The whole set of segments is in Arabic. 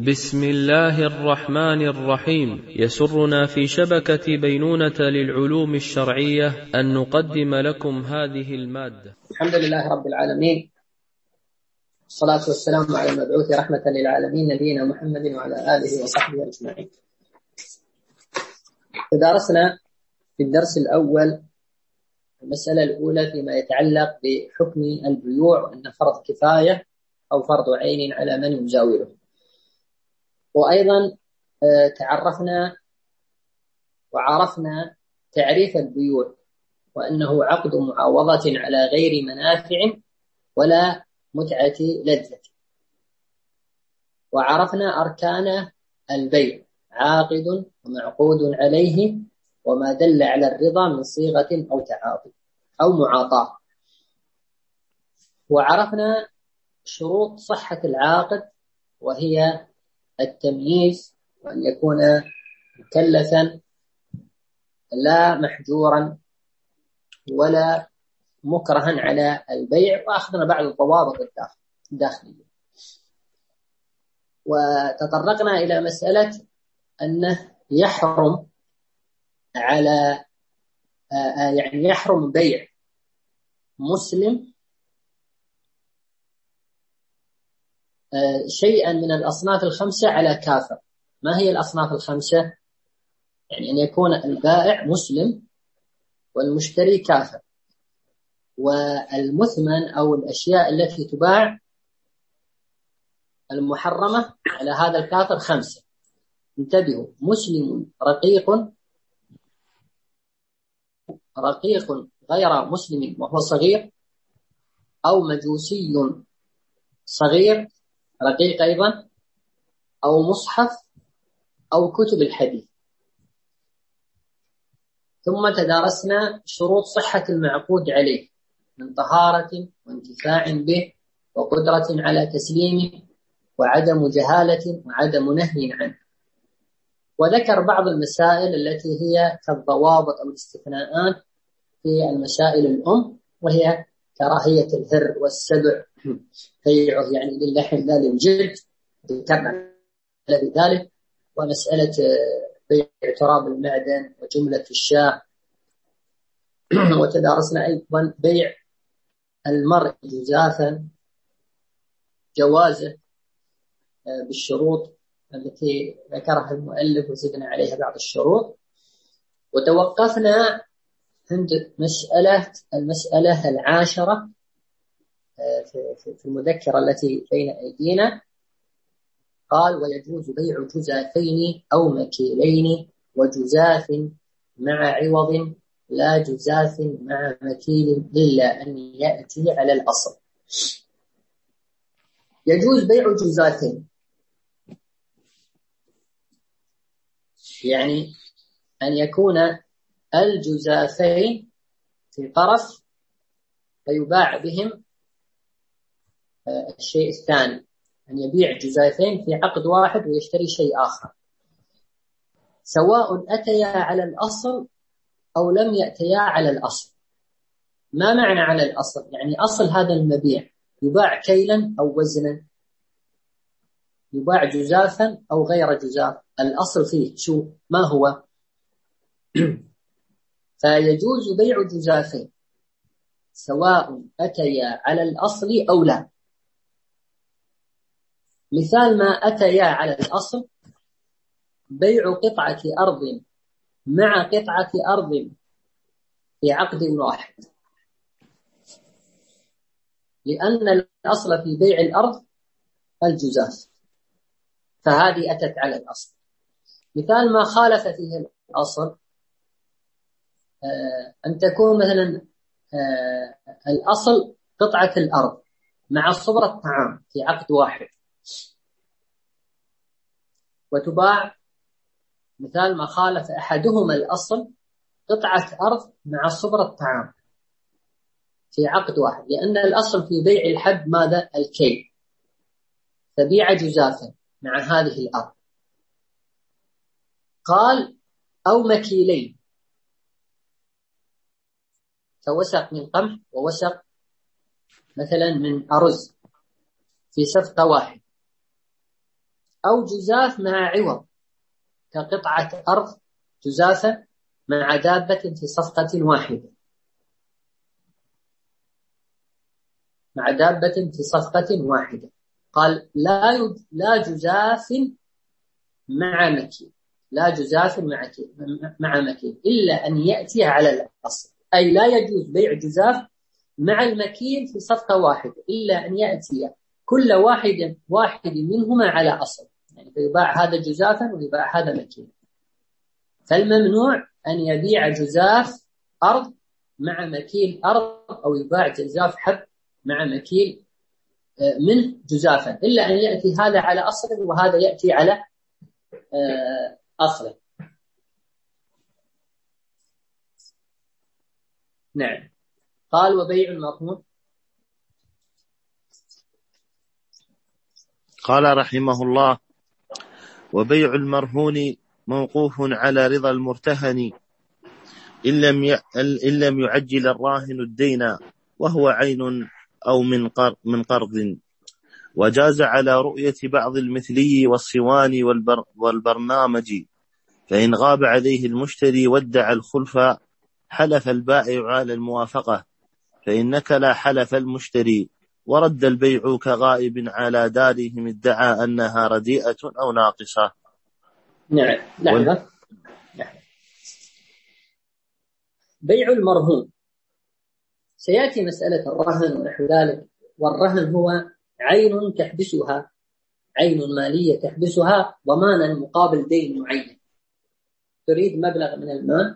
بسم الله الرحمن الرحيم. يسرنا في شبكة بينونة للعلوم الشرعية أن نقدم لكم هذه المادة. الحمد لله رب العالمين، والصلاة والسلام على المبعوث رحمة للعالمين نبينا محمد وعلى آله وصحبه أجمعين. تدارسنا في الدرس الأول المسألة الأولى فيما يتعلق بحكم البيوع وأن فرض كفاية أو فرض عين على من يجاوره، وأيضا تعرفنا وعرفنا تعريف البيوع وأنه عقد معاوضة على غير منافع ولا متعة لذة، وعرفنا أركان البيع: عاقد ومعقود عليه وما دل على الرضا من صيغة أو تعاطي أو معاطاة، وعرفنا شروط صحة العاقد وهي التمييز وأن يكون مكلفا لا محجورا ولا مكرها على البيع، وأخذنا بعض الضوابط الداخلية، وتطرقنا إلى مسألة أنه يحرم على يعني يحرم بيع مسلم شيئا من الأصناف الخمسة على كافر. ما هي الأصناف الخمسة؟ يعني أن يكون البائع مسلم والمشتري كافر، والمثمن أو الأشياء التي تباع المحرمة على هذا الكافر خمسة. انتبهوا: مسلم رقيق غير مسلم وهو صغير، أو مجوسي صغير رقيق أيضا، أو مصحف، أو كتب الحديث. ثم تدارسنا شروط صحة المعقود عليه من طهارة وانتفاع به وقدرة على تسليمه وعدم جهالة وعدم نهي عنه، وذكر بعض المسائل التي هي كالضوابط أو الاستثناءات في المسائل الأم، وهي كراهية الهر والسبع بيعه يعني للحم لا للجلد، ذكرنا ذلك، ومسألة بيع تراب المعدن وجملة الشاة. وتدارسنا أيضا بيع المرء جزافا جوازه بالشروط التي ذكرها المؤلف وزدنا عليها بعض الشروط، وتوقفنا عند المسألة العاشرة في المذكرة التي بين أيدينا. قال: ويجوز بيع جزافين أو مكيلين وجزاف مع عوض لا جزاف مع مكيل إلا أن يأتي على الأصل. يجوز بيع جزافين، يعني أن يكون الجزافين في طرف فيباع بهم الشيء الثاني، أن يبيع جزافين في عقد واحد ويشتري شيء آخر، سواء أتيا على الأصل أو لم يأتيا على الأصل. ما معنى على الأصل؟ يعني أصل هذا المبيع يباع كيلا أو وزنا، يباع جزافا أو غير جزاف، الأصل فيه شو ما هو؟ فيجوز بيع جزافين سواء أتيا على الأصل أو لا. مثال ما أتيا على الأصل: بيع قطعة أرض مع قطعة أرض في عقد واحد، لأن الأصل في بيع الأرض الجزاف، فهذه أتت على الأصل. مثال ما خالف فيه الأصل: أن تكون مثلا الأصل قطعة الأرض مع صبرة طعام في عقد واحد، وتباع. مثال ما خالف أحدهما الأصل: قطعة أرض مع صبرة طعام في عقد واحد، لأن الأصل في بيع الحب ماذا؟ الكيل، فبيع جزافا مع هذه الأرض. قال: أو مكيلين، كوسق من قمح ووسق مثلا من أرز في صفقة واحد، أو جزاف مع عوض كقطعة أرض جزافة مع دابة في صفقة واحدة، مع دابة في صفقة واحدة. قال لا جزاف مع مكين، لا جزاف مع مكين إلا أن يأتي على الأصل، أي لا يجوز بيع جزاف مع المكين في صفقة واحدة إلا أن يأتي كل واحد منهما على أصل، يعني فيباع هذا جزافا ويباع هذا مكين. فالممنوع أن يبيع جزاف أرض مع مكيل أرض، أو يباع جزاف حب مع مكيل منه جزافا، إلا أن يأتي هذا على أصل وهذا يأتي على أصل. نعم. قال وبيع المرهون. قال رحمه الله: وبيع المرهون موقوف على رضا المرتهن إن لم يعجل الراهن الدين وهو عين أو من قرض، وجاز على رؤية بعض المثلي والصوان والبرنامج، فإن غاب عليه المشتري وادعى الخلف حلف البائع على الموافقة، فإن نكل حلف المشتري ورد البيع كغائب على دارهم ادعى أنها رديئة أو ناقصة. نعم. لحظة. بيع المرهون سيأتي مسألة الرهن ونحو ذلك، والرهن هو عين تحبسها، عين مالية تحبسها ضمانا مقابل دين معين، تريد مبلغ من المال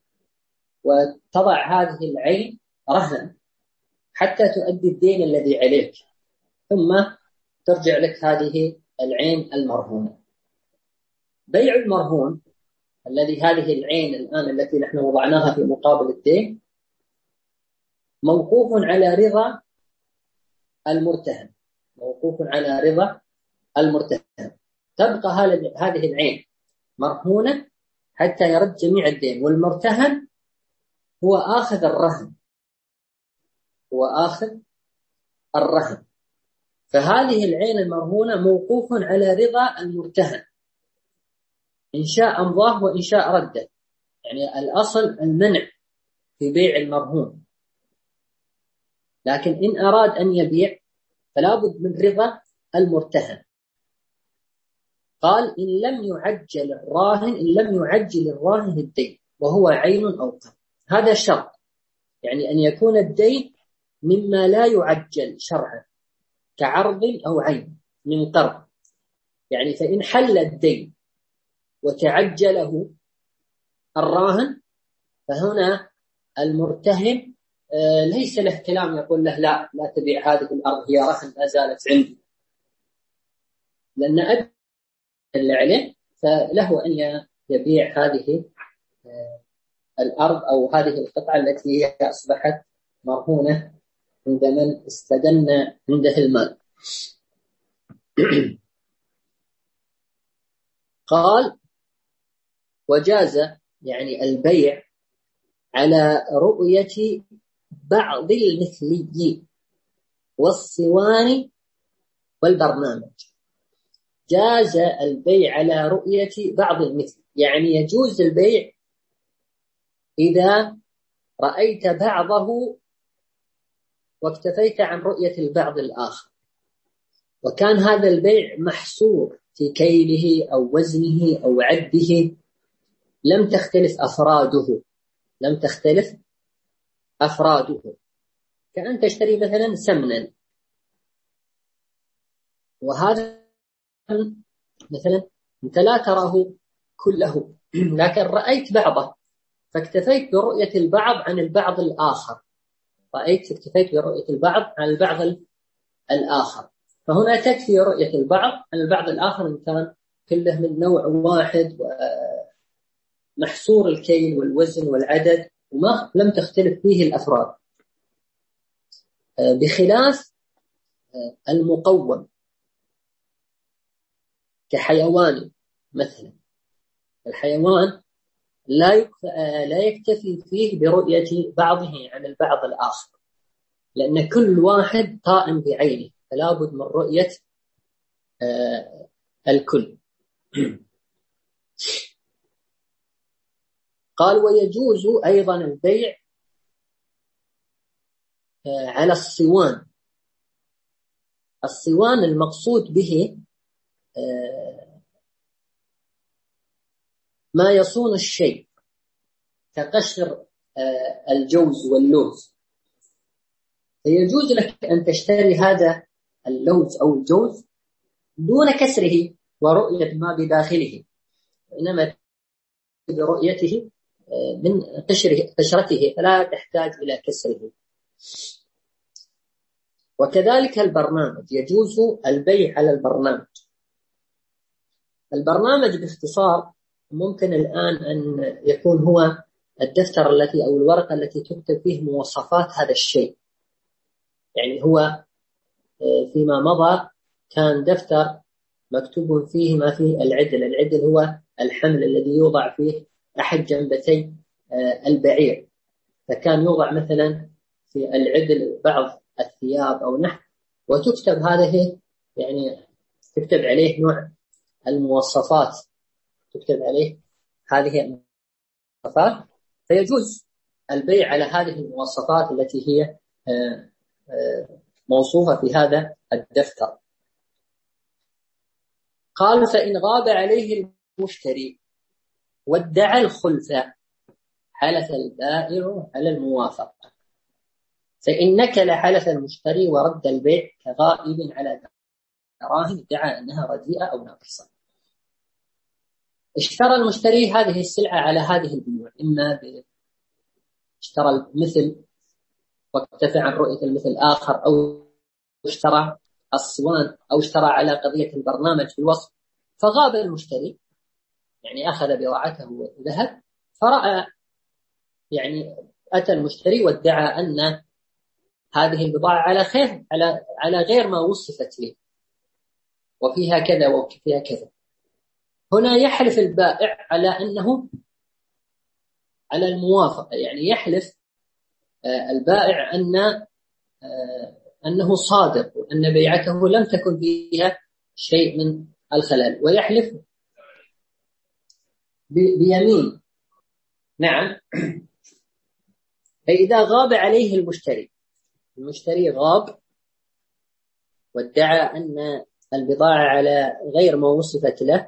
وتضع هذه العين رهنا حتى تؤدي الدين الذي عليك، ثم ترجع لك هذه العين المرهونة. بيع المرهون الذي هذه العين الآن التي نحن وضعناها في مقابل الدين موقوف على رضا المرتهن، موقوف على رضا المرتهن. تبقى هذه العين مرهونة حتى يرد جميع الدين، والمرتهن هو آخذ الرهن، هو آخذ الرهن. فهذه العين المرهونة موقوف على رضا المرتهن، إن شاء أمضاه وإن شاء رده، يعني الأصل المنع في بيع المرهون، لكن إن أراد أن يبيع فلا بد من رضا المرتهن. قال إن لم يعجل الراهن الدين وهو عين أو قرض، هذا شرط، يعني أن يكون الدين مما لا يعجل شرعا كعرض أو عين من قرض، يعني فإن حل الدين وتعجله الراهن فهنا المرتهن ليس له كلام يقول له لا تبيع هذه الأرض هي رهن لا زالت عندي، لأن أدى اللي عليه، فله أن يبيع هذه الأرض أو هذه القطعة التي هي أصبحت مرهونة عند من استدن عنده المال. قال وجاز يعني البيع على رؤية بعض المثلي والصوان والبرنامج. جاز البيع على رؤية بعض المثل، يعني يجوز البيع إذا رأيت بعضه واكتفيت عن رؤية البعض الآخر، وكان هذا البيع محصور في كيله أو وزنه أو عده، لم تختلف أفراده، كأن تشتري مثلا سمنا، وهذا مثلا أنت لا تراه كله لكن رأيت بعضه فاكتفيت برؤية البعض عن البعض الآخر، اكتفيت برؤية البعض عن البعض الآخر، فهنا تكفي رؤية البعض عن البعض الآخر إن كان كله من نوع واحد ومحصور الكيل والوزن والعدد وما لم تختلف فيه الأفراد، بخلاف المقوم كحيوان مثلا. الحيوان لا يكتفي فيه برؤية بعضه عن البعض الآخر، لأن كل واحد قائم بعينه، فلا بد من رؤية الكل. قال ويجوز أيضا البيع على الصوان. الصوان المقصود به ما يصون الشيء كقشر الجوز واللوز، فيجوز لك أن تشتري هذا اللوز أو الجوز دون كسره ورؤية ما بداخله، إنما برؤيته من قشرته، فلا تحتاج إلى كسره. وكذلك البرنامج، يجوز البيع على البرنامج. البرنامج باختصار ممكن الآن أن يكون هو الدفتر التي أو الورقة التي تكتب فيه مواصفات هذا الشيء. يعني هو فيما مضى كان دفتر مكتوب فيه ما فيه العدل. العدل هو الحمل الذي يوضع فيه أحد جنبتي البعير، فكان يوضع مثلا في العدل بعض الثياب أو نحو، وتكتب هذه، يعني تكتب عليه نوع المواصفات، تكتب عليه هذه المواصفات، فيجوز البيع على هذه المواصفات التي هي موصوفة في هذا الدفتر. قال فإن غاب عليه المشتري وادعى الخلفة حلف البائع على الموافقة، فإن نكل حلف المشتري ورد البيع كغائب على دراهم ادعى أنها رديئة أو ناقصة. اشترى المشتري هذه السلعة على هذه البيوع، إما اشترى المثل واكتفى عن رؤية المثل آخر، أو اشترى الصوان، أو اشترى على قضية البرنامج في الوصف، فغاب المشتري، يعني أخذ بضاعته وذهب، فرأى، يعني أتى المشتري وادعى أن هذه البضاعة على غير ما وصفت لي، وفيها كذا وفيها كذا. هنا يحلف البائع على أنه على الموافقة، يعني يحلف البائع أنه صادق، وأن بيعته لم تكن فيها شيء من الخلل، ويحلف بيمين. نعم. فإذا غاب عليه المشتري غاب وادعى أن البضاعة على غير ما وصفت له،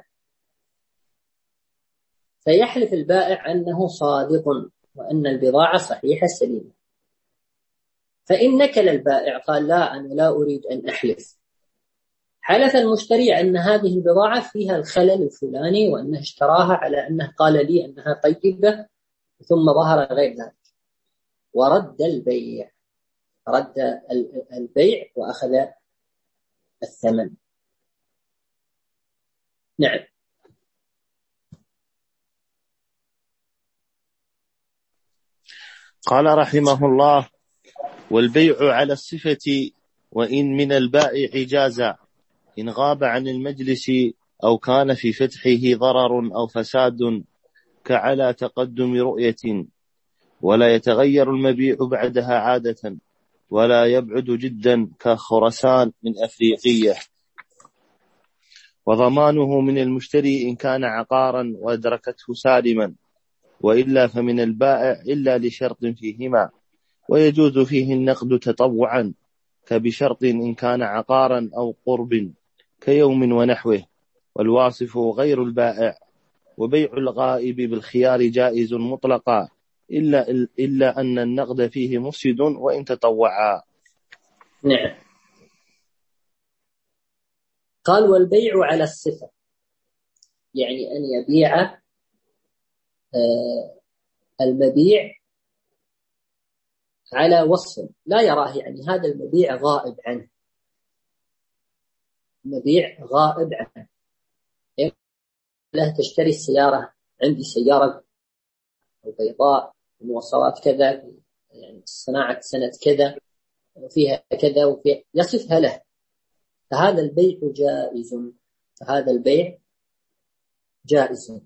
فيحلف البائع أنه صادق وأن البضاعة صحيحة سليمة. فإن نكل البائع قال لا، أنا لا أريد أن أحلف، حلف المشتري أن هذه البضاعة فيها الخلل الفلاني، وأنه اشتراها على أنه قال لي أنها طيبة ثم ظهر غير ذلك، ورد البيع، رد البيع وأخذ الثمن. نعم. قال رحمه الله: والبيع على الصفة وإن من البائع جازا إن غاب عن المجلس أو كان في فتحه ضرر أو فساد كعلى تقدم رؤية، ولا يتغير المبيع بعدها عادة، ولا يبعد جدا كخرسان من أفريقية. وضمانه من المشتري إن كان عقارا وأدركته سالما، وإلا فمن البائع إلا لشرط فيهما، ويجوز فيه النقد تطوعا كبشرط إن كان عقارا أو قرب كيوم ونحوه، والواصف غير البائع. وبيع الغائب بالخيار جائز مطلقا إلا أن النقد فيه مفسد وإن تطوعا. نعم. قال والبيع على الصفة، يعني أن يبيع المبيع على وصف لا يراه، يعني هذا المبيع غائب عنه، مبيع غائب عنه. لا تشتري السيارة، عندي سيارة بيضاء مواصفات كذا، يعني صناعة سنة كذا وفيها كذا وفيها، يصفها له، فهذا البيع جائز، فهذا البيع جائز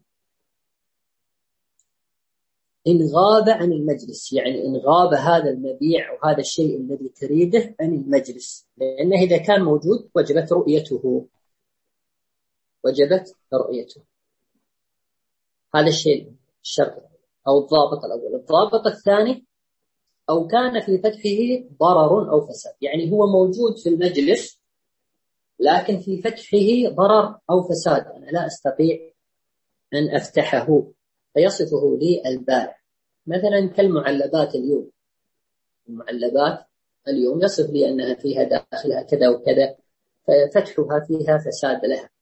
إن غاب عن المجلس، يعني إن غاب هذا المبيع وهذا الشيء الذي تريده عن المجلس، لأنه إذا كان موجود وجبت رؤيته. وجبت رؤيته. هذا الشيء الشرط أو الضابط الأول. الضابط الثاني: أو كان في فتحه ضرر أو فساد، يعني هو موجود في المجلس لكن في فتحه ضرر أو فساد، أنا لا أستطيع أن أفتحه، فيصفه لي البائع. مثلا كالمعلبات اليوم، المعلبات اليوم يصف لي أنها فيها داخلها كذا وكذا، ففتحها فيها فساد لها.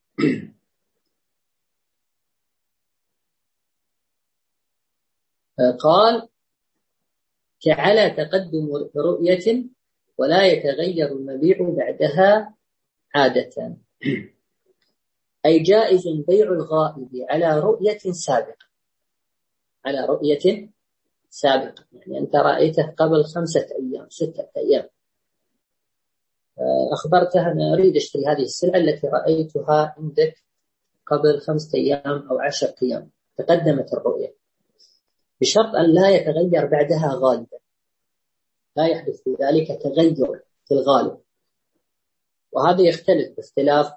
قال: كعلى تقدم رؤية ولا يتغير المبيع بعدها عادة، أي جائز بيع الغائب على رؤية سابقة، على رؤية سابقة، يعني أنت رأيته قبل 5 أيام 6 أيام، أخبرته أنا أريد أشتري هذه السلعة التي رأيتها عندك قبل 5 أيام أو 10 أيام، تقدمت الرؤية، بشرط أن لا يتغير بعدها غالبا، لا يحدث في ذلك تغير في الغالب. وهذا يختلف باختلاف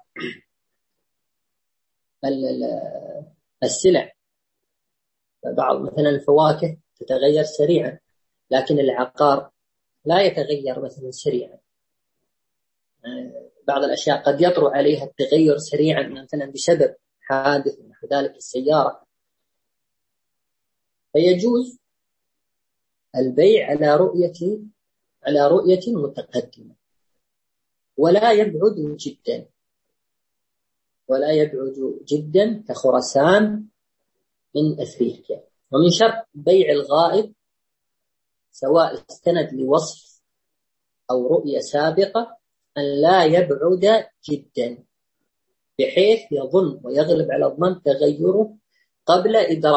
السلع، بعض مثلا الفواكه تتغير سريعا، لكن العقار لا يتغير مثلا سريعا. بعض الأشياء قد يطرأ عليها التغير سريعا مثلا بسبب حادث نحو ذلك السيارة، فيجوز البيع على رؤية متقدمة، ولا يبعد جدا، ولا يبعد جدا كخرسان من أفريقيا. ومن شرط بيع الغائب سواء استند لوصف أو رؤية سابقة أن لا يبعد جدا بحيث يظن ويغلب على الظن تغيره قبل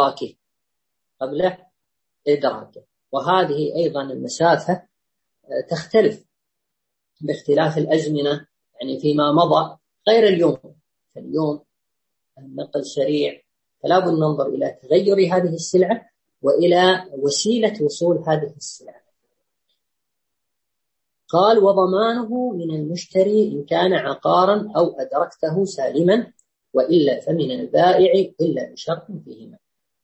إدراكه. وهذه أيضا المسافة تختلف باختلاف الأزمنة، يعني فيما مضى غير اليوم. اليوم النقل سريع، فلا بد ننظر إلى تغير هذه السلعة وإلى وسيلة وصول هذه السلعة. قال: وضمانه من المشتري إن كان عقارا أو أدركته سالما، وإلا فمن البائع إلا بشرط فيهما.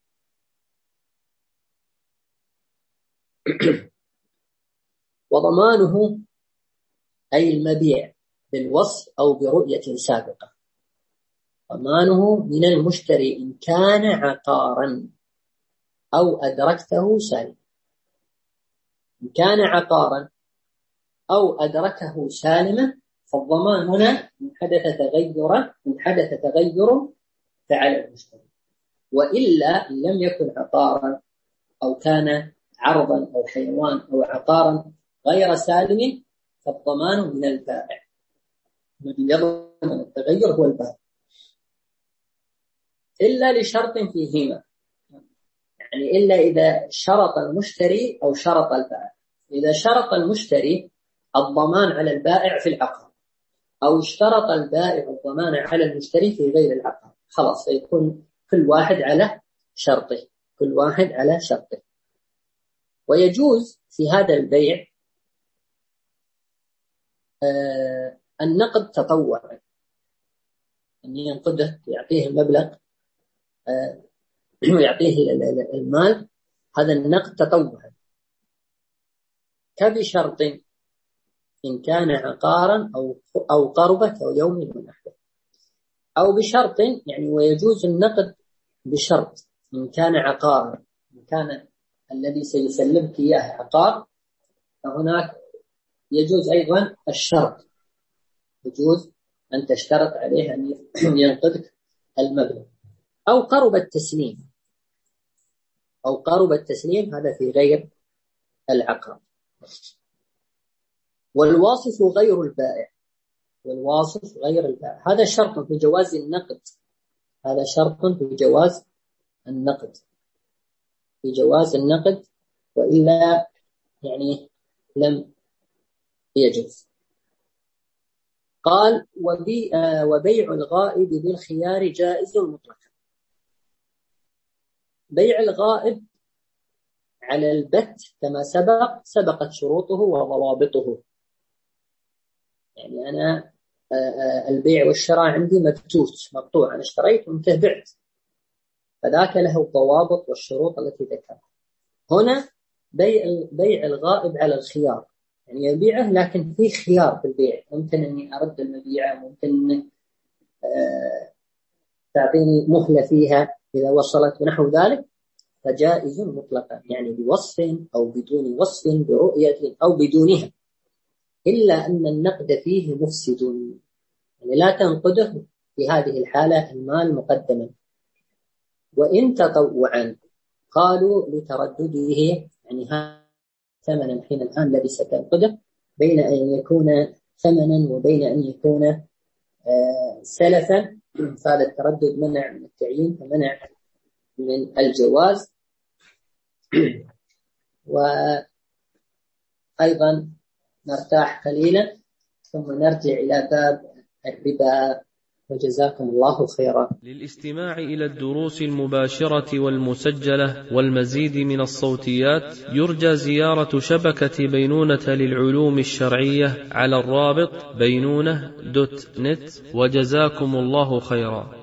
وضمانه أي المبيع بالوصف أو برؤية سابقة. ضمانه من المشتري إن كان عقارا أو أدركته سالما. إن كان عقارا أو أدركه سالما فالضمان هنا إن حدث تغير فعلى المشتري، وإلا إن لم يكن عقارا أو كان عرضا أو حيوان أو عقارا غير سالم فالضمان من البائع، الذي يضمن التغير هو البائع، إلا لشرط فيهما، يعني إلا إذا شرط المشتري أو شرط البائع. إذا شرط المشتري الضمان على البائع في العقار، أو اشترط البائع الضمان على المشتري في غير العقار، خلاص يكون كل واحد على شرطه. ويجوز في هذا البيع النقد تطوعا، أن ينقده يعطيه المبلغ ويعطيه المال، هذا النقد تطوعا، كبشرط إن كان عقارا أو قربة أو يوم ونحوه، أو بشرط يعني ويجوز النقد بشرط إن كان عقارا، إن كان الذي سيسلمك إياه عقار، فهناك يجوز أيضا الشرط، يجوز أن تشترط عليه أن ينقذك المبلغ، أو قرب التسليم، هذا في غير العقار. والواصف غير البائع، هذا شرط في جواز النقد، وإلا يعني لم يجوز. قال: وبيع الغائب بالخيار جائز مطلقا. بيع الغائب على البت كما سبقت شروطه وضوابطه، يعني أنا البيع والشراء عندي مقطوع، أنا اشتريت وأنت بعت، فذاك له الضوابط والشروط التي ذكرها. هنا بيع الغائب على الخيار، يعني يبيعه لكن في خيار في البيع، ممكن أني أرد المبيعة، ممكن أنك تعطيني مهلة فيها إذا وصلت ونحو ذلك، فجائز مطلقا، يعني بوصف أو بدون وصف، برؤية أو بدونها، إلا أن النقد فيه مفسد، يعني لا تنقده في هذه الحالة المال مقدما. وإن تطوعا قالوا لتردده، يعني ثمنا حين الآن الذي ستنقده، بين أن يكون ثمنا وبين أن يكون سلفا، فهذا التردد منع من التعيين فمنع من الجواز. وأيضا نرتاح قليلا ثم نرجع إلى باب الربا، وجزاكم الله خيرا. للاستماع إلى الدروس المباشرة والمسجلة والمزيد من الصوتيات يرجى زيارة شبكة بينونة للعلوم الشرعية على الرابط بينونة.net، وجزاكم الله خيرا.